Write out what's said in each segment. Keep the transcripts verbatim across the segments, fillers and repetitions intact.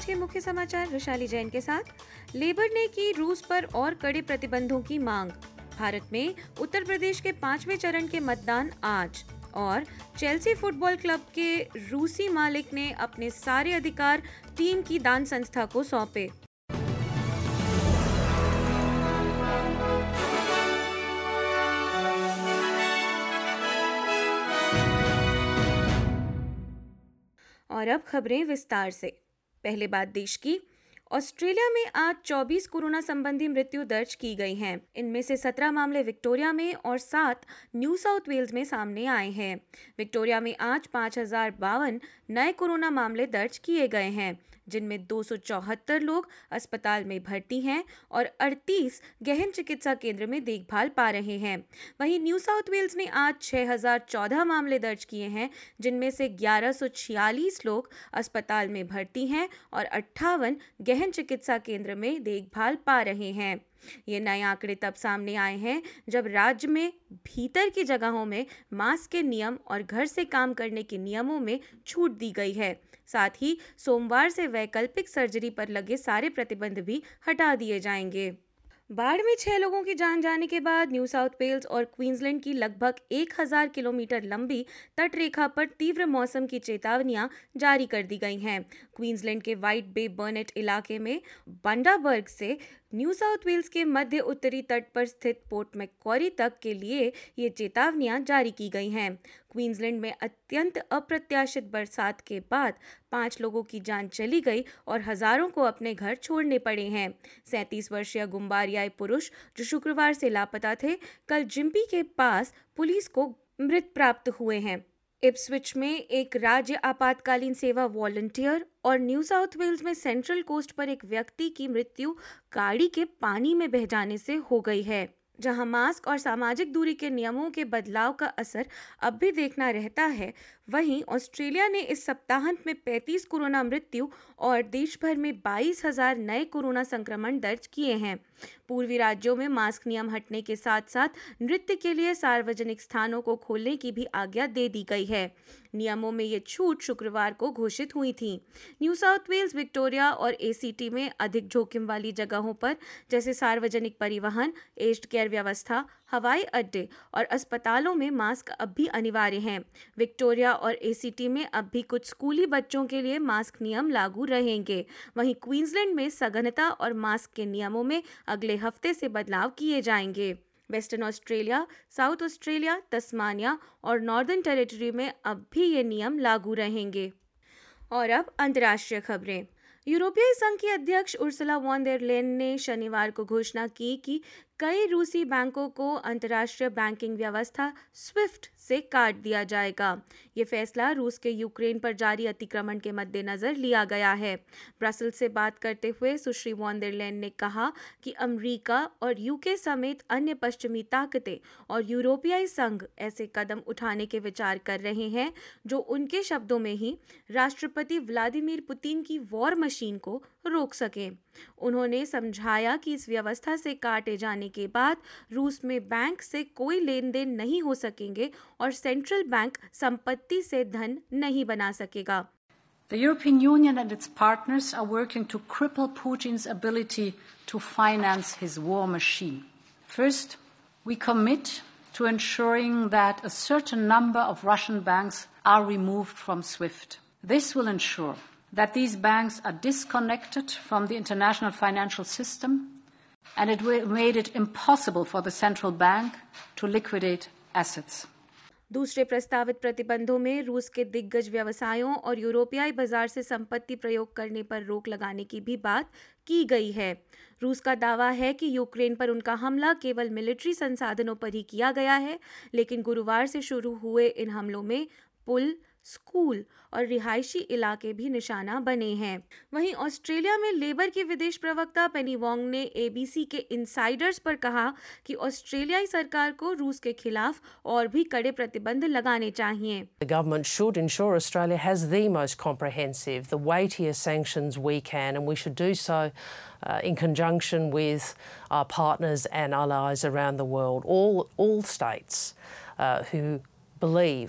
आज के मुख्य समाचार वैशाली जैन के साथ। लेबर ने की रूस पर और कड़े प्रतिबंधों की मांग। भारत में उत्तर प्रदेश के पांचवें चरण के मतदान आज। और चेल्सी फुटबॉल क्लब के रूसी मालिक ने अपने सारे अधिकार टीम की दान संस्था को सौंपे। और अब खबरें विस्तार से। पहले बात देश की। ऑस्ट्रेलिया में आज चौबीस कोरोना संबंधी मृत्यु दर्ज की गई हैं। इनमें से सत्रह मामले विक्टोरिया में और सात न्यू साउथ वेल्स में सामने आए हैं। विक्टोरिया में आज पाँच हजार बावन नए कोरोना मामले दर्ज किए गए हैं, जिनमें दो सौ चौहत्तर लोग अस्पताल में भर्ती हैं और अड़तीस गहन चिकित्सा केंद्र में देखभाल पा रहे हैं। वहीं न्यू साउथ वेल्स ने आज छह हजार चौदह मामले दर्ज किए हैं, जिनमें से ग्यारह सौ छियालीस लोग अस्पताल में भर्ती हैं और अट्ठावन गहन चिकित्सा केंद्र में देखभाल पा रहे हैं। ये नए आंकड़े तब सामने आए हैं जब राज्य में भीतर की जगहों में मास्क के नियम और घर से काम करने के नियमों में छूट दी गई है। साथ ही सोमवार से वैकल्पिक सर्जरी पर लगे सारे प्रतिबंध भी हटा दिए जाएंगे। बाढ़ में छह लोगों की जान जाने के बाद न्यू साउथ वेल्स और क्वींसलैंड की लगभग एक हजार किलोमीटर लंबी तटरेखा पर तीव्र मौसम की चेतावनियां जारी कर दी गई हैं। क्वींसलैंड के व्हाइट बे बर्नेट इलाके में बंडाबर्ग से न्यू साउथ वेल्स के मध्य उत्तरी तट पर स्थित पोर्ट मैक्वारी तक के लिए ये चेतावनियां जारी की गई हैं। क्वींसलैंड में अत्यंत अप्रत्याशित बरसात के बाद पांच लोगों की जान चली गई और हजारों को अपने घर छोड़ने पड़े हैं। सैंतीस वर्षीय गुम्बारियाई पुरुष जो शुक्रवार से लापता थे, कल जिम्पी के पास पुलिस को मृत प्राप्त हुए हैं। इप्सविच में एक राज्य आपातकालीन सेवा वॉलंटियर और न्यू साउथ वेल्स में सेंट्रल कोस्ट पर एक व्यक्ति की मृत्यु गाड़ी के पानी में बह जाने से हो गई है। जहां मास्क और सामाजिक दूरी के नियमों के बदलाव का असर अब भी देखना रहता है, वहीं ऑस्ट्रेलिया ने इस सप्ताहांत में पैंतीस कोरोना मृत्यु और देश भर में बाईस हजार नए कोरोना संक्रमण दर्ज किए हैं। पूर्वी राज्यों में मास्क नियम हटने के साथ साथ नृत्य के लिए सार्वजनिक स्थानों को खोलने की भी आज्ञा दे दी गई है। नियमों में ये छूट शुक्रवार को घोषित हुई थी। न्यू साउथ वेल्स, विक्टोरिया और एसीटी में अधिक जोखिम वाली जगहों पर जैसे सार्वजनिक परिवहन, एज्ड केयर व्यवस्था, हवाई अड्डे और अस्पतालों में मास्क अब भी अनिवार्य हैं। विक्टोरिया और एसीटी में अब भी कुछ स्कूली बच्चों के लिए मास्क नियम लागू रहेंगे। वहीं क्वींसलैंड में सघनता और मास्क के नियमों में अगले हफ्ते से बदलाव किए जाएंगे। Western Australia, South Australia, Tasmania और नॉर्दर्न टेरिटरी में अब भी ये नियम लागू रहेंगे। और अब अंतर्राष्ट्रीय खबरें। यूरोपीय संघ की अध्यक्ष उर्सुला वॉन डेर लेयन ने शनिवार को घोषणा की कि कई रूसी बैंकों को अंतर्राष्ट्रीय बैंकिंग व्यवस्था स्विफ्ट से काट दिया जाएगा। ये फैसला रूस के यूक्रेन पर जारी अतिक्रमण के मद्देनजर लिया गया है। ब्रसेल्स से बात करते हुए सुश्री वॉन डेर लेयन ने कहा कि अमेरिका और यूके समेत अन्य पश्चिमी ताकतें और यूरोपीय संघ ऐसे कदम उठाने के विचार कर रहे हैं जो उनके शब्दों में ही राष्ट्रपति व्लादिमीर पुतिन की वॉर मशीन को रोक सकें। उन्होंने समझाया कि इस व्यवस्था से काटे जाने के बाद रूस में बैंक से कोई लेन देन नहीं हो सकेंगे और सेंट्रल बैंक संपत्ति से धन नहीं बना सकेगा। The European Union and its partners are working to cripple Putin's ability to finance his war machine. First, we commit to ensuring that a certain number of Russian banks are removed from SWIFT. This will ensure that these banks are disconnected from the international financial system, and it made it impossible for the central bank to liquidate assets. दूसरे प्रस्तावित प्रतिबंधों में रूस के दिग्गज व्यवसायों और यूरोपीय बाजार से संपत्ति प्रयोग करने पर रोक लगाने की भी बात की गई है। रूस का दावा है कि यूक्रेन पर उनका हमला केवल मिलिट्री संसाधनों पर ही किया गया है, लेकिन गुरुवार से शुरू हुए इन हमलों में पुल, स्कूल और रिहायशी इलाके भी निशाना बने हैं। वहीं ऑस्ट्रेलिया में लेबर की विदेश प्रवक्ता पेनी वोंग ने एबीसी के इनसाइडर्स पर कहा कि ऑस्ट्रेलियाई सरकार को रूस के खिलाफ और भी कड़े प्रतिबंध लगाने चाहिए। The government should ensure Australia has the most comprehensive, the weightiest sanctions we can, and we should do so uh, in conjunction with our partners and allies around the world, all all states uh, who believe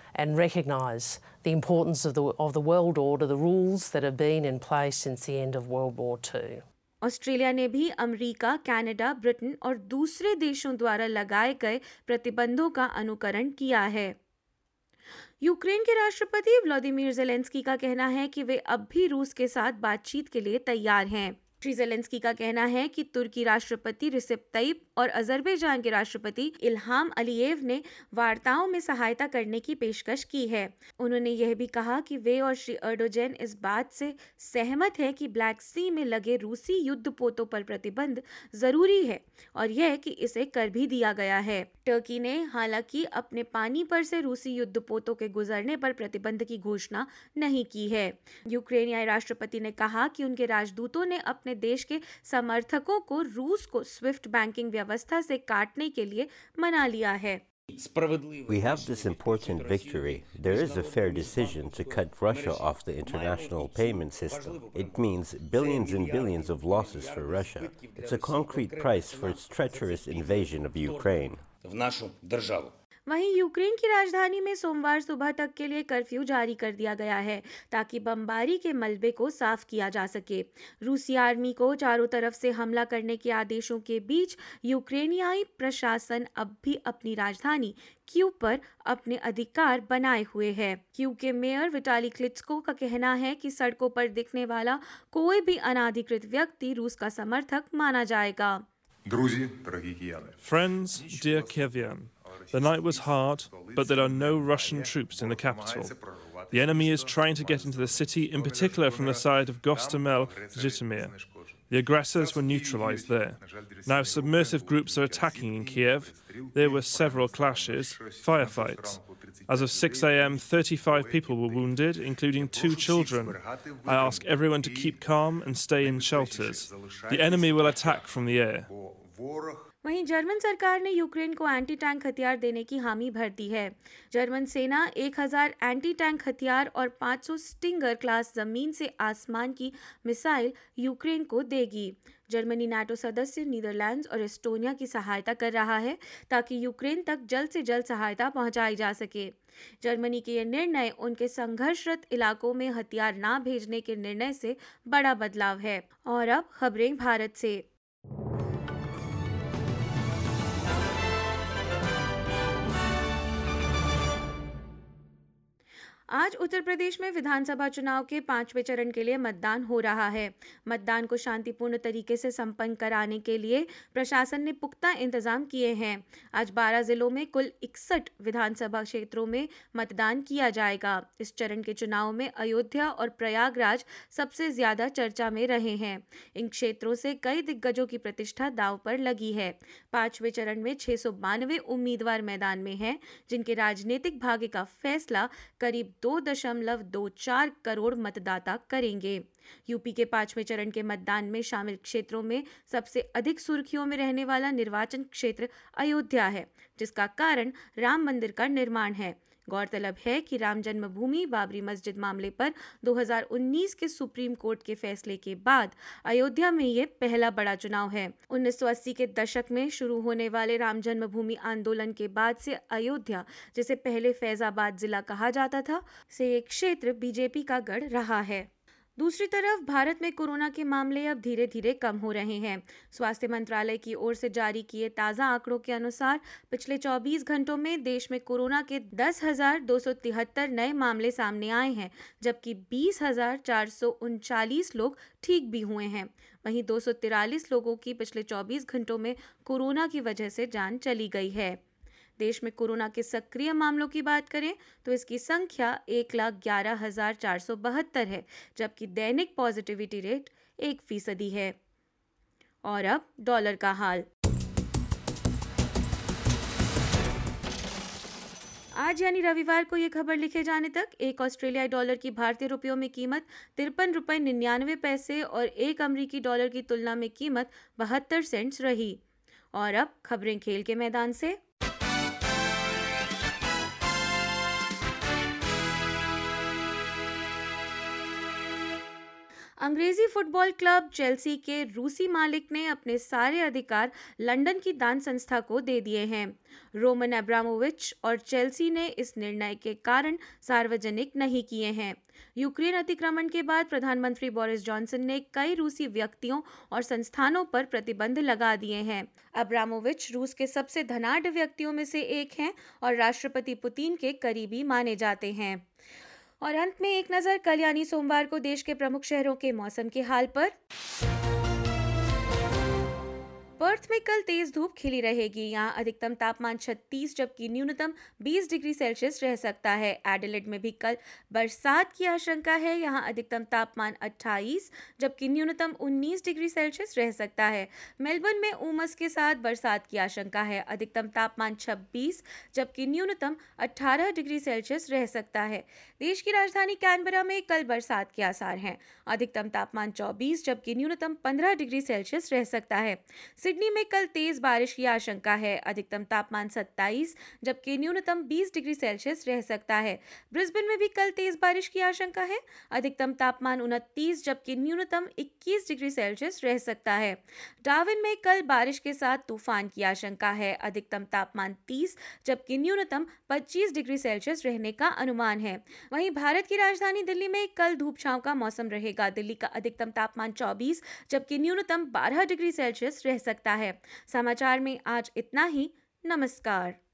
and recognise the importance of the, of the world order, the rules that have been in place since the end of World War Two. Australia ने भी America, Canada, Britain और दूसरे देशों द्वारा लगाए गए प्रतिबंधों का अनुकरण किया है। यूक्रेन के राष्ट्रपति व्लादिमीर ज़ेलेंस्की का कहना है कि वे अब भी रूस के साथ बातचीत के लिए तैयार हैं। श्री ज़ेलेंस्की का कहना है कि तुर्की राष्ट्रपति रिसेप तय्यिप और अजरबैजान के राष्ट्रपति इल्हाम अलीयेव ने वार्ताओं में सहायता करने की पेशकश की है। उन्होंने यह भी कहा कि वे और श्री एर्डोगन इस बात से सहमत हैं कि ब्लैक सी में लगे रूसी युद्धपोतों पर प्रतिबंध जरूरी है और यह कि इसे कर भी दिया गया है। टर्की ने हालांकि अपने पानी पर से रूसी युद्धपोतों के गुजरने पर प्रतिबंध की घोषणा नहीं की है। यूक्रेनियाई राष्ट्रपति ने कहा कि उनके राजदूतों ने अपने देश के समर्थकों को रूस को स्विफ्ट बैंकिंग व्यवस्था से काटने के लिए मना लिया है। We have this important victory. There is a fair decision to cut Russia off the international payment system. It means billions and billions of losses for Russia. It's a concrete price for its treacherous invasion of Ukraine. वहीं Ukraine की राजधानी में सोमवार सुबह तक के लिए curfew जारी कर दिया गया है ताकि बमबारी के मलबे को साफ किया जा सके। रूसी आर्मी को चारों तरफ से हमला करने के आदेशों के बीच यूक्रेनियाई प्रशासन अब भी अपनी राजधानी कीव पर अपने अधिकार बनाए हुए है। कीव के मेयर विटाली क्लिचको का कहना है कि सड़कों पर दिखने वाला कोई भी अनाधिकृत व्यक्ति रूस का समर्थक माना जाएगा। Friends, dear Kievan, the night was hard, but there are no Russian troops in the capital. The enemy is trying to get into the city, in particular from the side of Gostomel, Zhytomyr. The aggressors were neutralized there. Now submersive groups are attacking in Kiev. There were several clashes, firefights. As of six a m, thirty-five people were wounded, including two children. I ask everyone to keep calm and stay in shelters. The enemy will attack from the air. वहीं German सरकार ने Ukraine को anti tank हथियार देने की हामी भर दी है। जर्मन सेना एक हज़ार एंटी टैंक हथियार और पाँच सौ स्टिंगर क्लास जमीन से आसमान की मिसाइल यूक्रेन को देगी। जर्मनी नाटो सदस्य नीदरलैंड्स और एस्टोनिया की सहायता कर रहा है ताकि यूक्रेन तक जल्द से जल्द सहायता पहुंचाई जा सके। जर्मनी के यह निर्णय उनके संघर्षरत इलाकों में हथियार ना भेजने के निर्णय से बड़ा बदलाव है। और अब खबरें भारत से। आज उत्तर प्रदेश में विधानसभा चुनाव के पांचवें चरण के लिए मतदान हो रहा है। मतदान को शांतिपूर्ण तरीके से संपन्न कराने के लिए प्रशासन ने पुख्ता इंतजाम किए हैं। आज बारह जिलों में कुल इकसठ विधानसभा क्षेत्रों में मतदान किया जाएगा। इस चरण के चुनाव में अयोध्या और प्रयागराज सबसे ज्यादा चर्चा में रहे हैं। इन क्षेत्रों से कई दिग्गजों की प्रतिष्ठा दांव पर लगी है। पांचवें चरण में छह सौ बानवे उम्मीदवार मैदान में हैं, जिनके राजनीतिक भाग्य का फैसला करीब दो दशमलव दो चार करोड़ मतदाता करेंगे। यूपी के पांचवें चरण के मतदान में शामिल क्षेत्रों में सबसे अधिक सुर्खियों में रहने वाला निर्वाचन क्षेत्र अयोध्या है, जिसका कारण राम मंदिर का निर्माण है। गौरतलब है कि राम जन्मभूमि बाबरी मस्जिद मामले पर दो हज़ार उन्नीस के सुप्रीम कोर्ट के फैसले के बाद अयोध्या में ये पहला बड़ा चुनाव है। उन्नीस सौ अस्सी के दशक में शुरू होने वाले राम जन्मभूमि आंदोलन के बाद से अयोध्या, जिसे पहले फैजाबाद जिला कहा जाता था, से एक क्षेत्र बीजेपी का गढ़ रहा है। दूसरी तरफ भारत में कोरोना के मामले अब धीरे धीरे कम हो रहे हैं। स्वास्थ्य मंत्रालय की ओर से जारी किए ताज़ा आंकड़ों के अनुसार पिछले चौबीस घंटों में देश में कोरोना के दस हजार दो सौ तिहत्तर नए मामले सामने आए हैं, जबकि बीस हजार चार सौ उनचालीस लोग ठीक भी हुए हैं। वहीं दो सौ तिरालीस लोगों की पिछले चौबीस घंटों में कोरोना की वजह से जान चली गई है। देश में कोरोना के सक्रिय मामलों की बात करें तो इसकी संख्या एक लाख ग्यारह हजार चार सौ बहत्तर है, जबकि दैनिक पॉजिटिविटी रेट एक फीसदी है। और अब डॉलर का हाल। आज यानी रविवार को ये खबर लिखे जाने तक एक ऑस्ट्रेलियाई डॉलर की भारतीय रुपयों में कीमत तिरपन रुपये निन्यानवे पैसे और एक अमेरिकी डॉलर की तुलना में कीमत बहत्तर सेंट्स रही। और अब खबरें खेल के मैदान से। अंग्रेजी फुटबॉल क्लब चेल्सी के रूसी मालिक ने अपने सारे अधिकार लंदन की दान संस्था को दे दिए हैं। रोमन अब्रामोविच और चेल्सी ने इस निर्णय के कारण सार्वजनिक नहीं किए हैं। यूक्रेन अतिक्रमण के बाद प्रधानमंत्री बोरिस जॉनसन ने कई रूसी व्यक्तियों और संस्थानों पर प्रतिबंध लगा दिए हैं। अब्रामोविच रूस के सबसे धनाढ्य व्यक्तियों में से एक हैं और राष्ट्रपति पुतिन के करीबी माने जाते हैं। और अंत में एक नजर कल यानी सोमवार को देश के प्रमुख शहरों के मौसम के हाल पर। पर्थ में कल तेज धूप खिली रहेगी। यहाँ अधिकतम तापमान छत्तीस जबकि न्यूनतम बीस डिग्री सेल्सियस रह सकता है। एडिलेड में भी कल बरसात की आशंका है। यहाँ अधिकतम तापमान अट्ठाईस जबकि न्यूनतम उन्नीस डिग्री सेल्सियस रह सकता है। मेलबर्न में उमस के साथ बरसात की आशंका है। अधिकतम तापमान छब्बीस जबकि न्यूनतम अठारह डिग्री सेल्सियस रह सकता है। देश की राजधानी कैनबरा में कल बरसात के आसार हैं। अधिकतम तापमान चौबीस जबकि न्यूनतम पंद्रह डिग्री सेल्सियस रह सकता है। सिडनी में कल तेज बारिश की आशंका है। अधिकतम तापमान सत्ताईस जबकि न्यूनतम बीस डिग्री सेल्सियस रह सकता है। ब्रिस्बेन में भी कल तेज बारिश की आशंका है। अधिकतम तापमान उनतीस जबकि न्यूनतम इक्कीस डिग्री सेल्सियस रह सकता है। डार्विन में कल बारिश के साथ तूफान की आशंका है। अधिकतम तापमान तीस जबकि न्यूनतम पच्चीस डिग्री सेल्सियस रहने का अनुमान है। वहीं भारत की राजधानी दिल्ली में कल धूप छांव का मौसम रहेगा। दिल्ली का अधिकतम तापमान चौबीस जबकि न्यूनतम बारह डिग्री सेल्सियस रह सकता है। समाचार में आज इतना ही। नमस्कार।